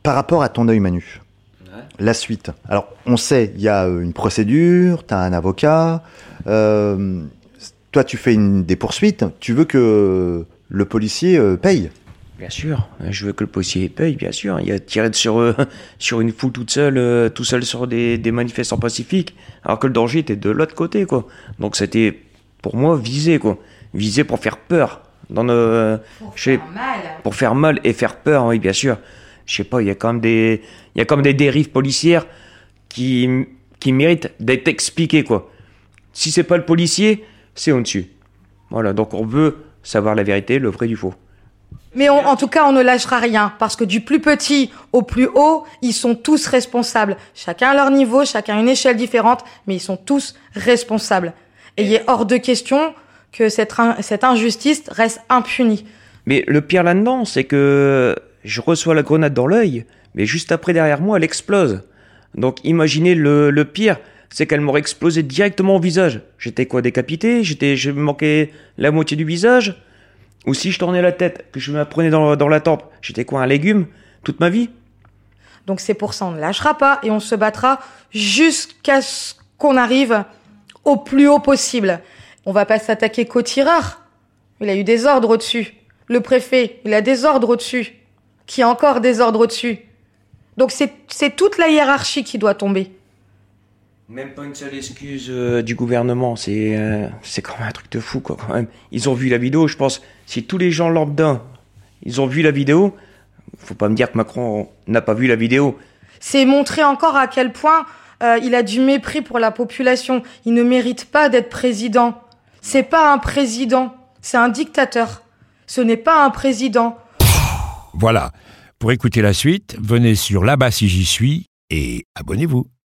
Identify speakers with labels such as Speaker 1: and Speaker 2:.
Speaker 1: Par rapport à ton œil, Manu, la suite. Alors, on sait, il y a une procédure, tu as un avocat. Toi, tu fais des poursuites. Tu veux que le policier paye.
Speaker 2: Bien sûr, je veux que le policier paye, bien sûr. Il a tiré sur une foule tout seul sur des manifestants pacifiques, alors que le danger était de l'autre côté, quoi. Donc c'était, pour moi, visé, quoi. Visé pour faire peur. Pour faire mal et faire peur, oui, bien sûr. Je sais pas, il y a quand même des dérives policières qui méritent d'être expliquées, quoi. Si c'est pas le policier, c'est au-dessus. Voilà, donc on veut savoir la vérité, le vrai du faux.
Speaker 3: Mais en tout cas, on ne lâchera rien, parce que du plus petit au plus haut, ils sont tous responsables. Chacun à leur niveau, chacun à une échelle différente, mais ils sont tous responsables. Et il est hors de question que cette injustice reste impunie.
Speaker 2: Mais le pire là-dedans, c'est que je reçois la grenade dans l'œil, mais juste après, derrière moi, elle explose. Donc imaginez le pire, c'est qu'elle m'aurait explosé directement au visage. J'étais quoi, décapité? Je me manquais la moitié du visage? Ou si je tournais la tête, que je me la prenais dans la tempe, j'étais quoi, un légume toute ma vie?
Speaker 3: Donc c'est pour ça, on ne lâchera pas et on se battra jusqu'à ce qu'on arrive au plus haut possible. On va pas s'attaquer qu'au tireur. Il a eu des ordres au-dessus. Le préfet, il a des ordres au-dessus. Qui a encore des ordres au-dessus. Donc c'est toute la hiérarchie qui doit tomber.
Speaker 2: Même pas une seule excuse du gouvernement, c'est quand même un truc de fou, quoi, quand même. Ils ont vu la vidéo, je pense. Si tous les gens lambda, ils ont vu la vidéo, faut pas me dire que Macron n'a pas vu la vidéo.
Speaker 3: C'est montrer encore à quel point il a du mépris pour la population. Il ne mérite pas d'être président. C'est pas un président, c'est un dictateur. Ce n'est pas un président.
Speaker 4: Voilà. Pour écouter la suite, venez sur Là-bas si j'y suis et abonnez-vous.